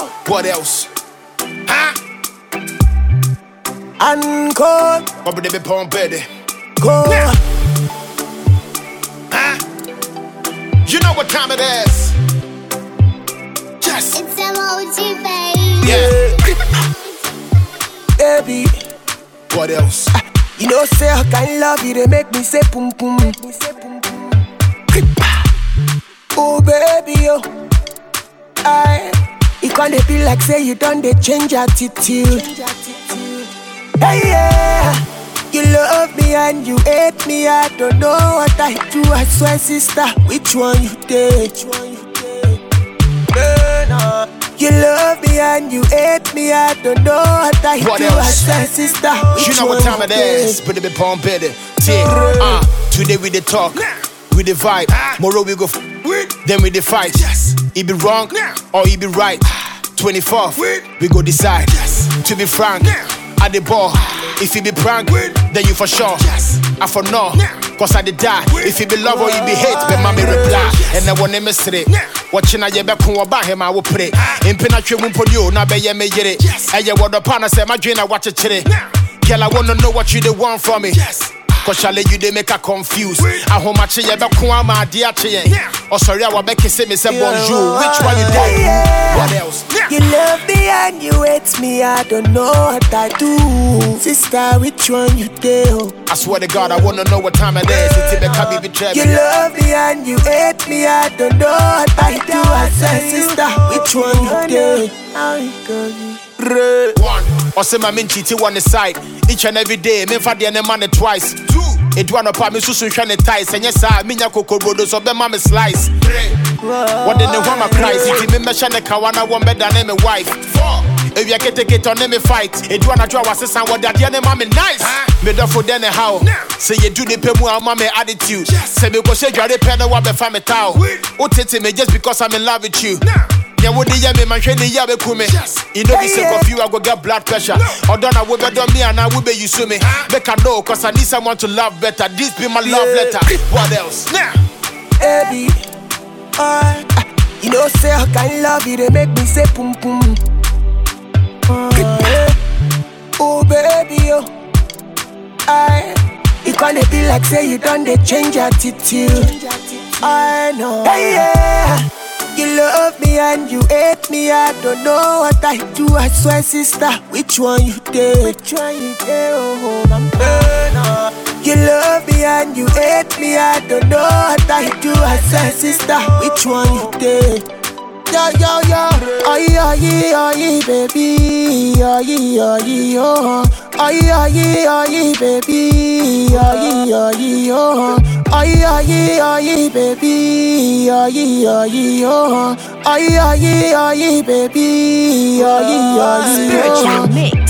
What else? Huh? Encore. What would they be pumping? Go. Huh? You know what time it is? Yes. It's emoji, baby. Yeah. Baby. What else? You know, say I can love you, they make me say pum pum. Oh baby, oh, it can't be like say you done they change attitude. Hey yeah, you love me and you hate me. I don't know what I do. I swear, sister, which one you take? You love me and you hate me. I don't know what I What do. else? I swear, sister, which You know one what time it you is? take? Put it be pumping. Today we the talk, we the vibe. Tomorrow we go then we the fight. It be wrong or it be right. 24th we go decide. To be frank, at the ball. If it be prank, then you for sure. I for no, cause I did die. If it be love or it be hate, but mommy reply. And I want to miss it. Watching I get back home about him, I will pray. In Pinatri Mumpodio, now be ye me get it. And you want the partner say my dream, I watch it today. Girl, I wanna know what you they want from me. Cause shall you they make her confused. I home my chair back home my dear chair. Oh sorry, I will make say me say bonjour. Which one you did? What else? You love me and you hate me. I don't know what I do. Sister, which one you do? I swear to God, I wanna know what time it is. It's in the betrayal. You love me and you hate me. I don't know what I do. I say, sister, which one you do? One, or say my min cheating on the side. Each and every day, me for the money twice. Two, it one up me so shine the ties. And yes, I mean, cocoa rodo, so be mommy slice. Three, what then the one my cries? If you me shine the kawana, one better than my wife. Four, if you can take it on me fight. It one I draw was a sound what that the mommy nice. Me da for then how? Say you do the pemu and mommy attitude. Say me go say you are the pen what be family towel. Oh, tete me just because I'm in love with you. Yeah, what the yummy man train the yabe kume. You know, this of you, I go get blood pressure. Or done, I will be done me and I will be you sue me. Make I know, cause I need someone to love better. This be my love letter. What else? Now, Baby, you know, say I can love you, they make me say pum pum. Oh baby, oh, it can't be like say you done they change attitude. I know. Hey yeah. You love me and you hate me. I don't know what I do. I swear, sister, which one you take? Which one you take? Oh, you love me and you hate me. I don't know what I do. I swear, sister, which one you take? Yo, yo, yo, aye, baby, aye, oh. Aye, baby, aye, oh. Aye, baby, aye, oh. Aye, baby, aye, oh. Spiritual mix.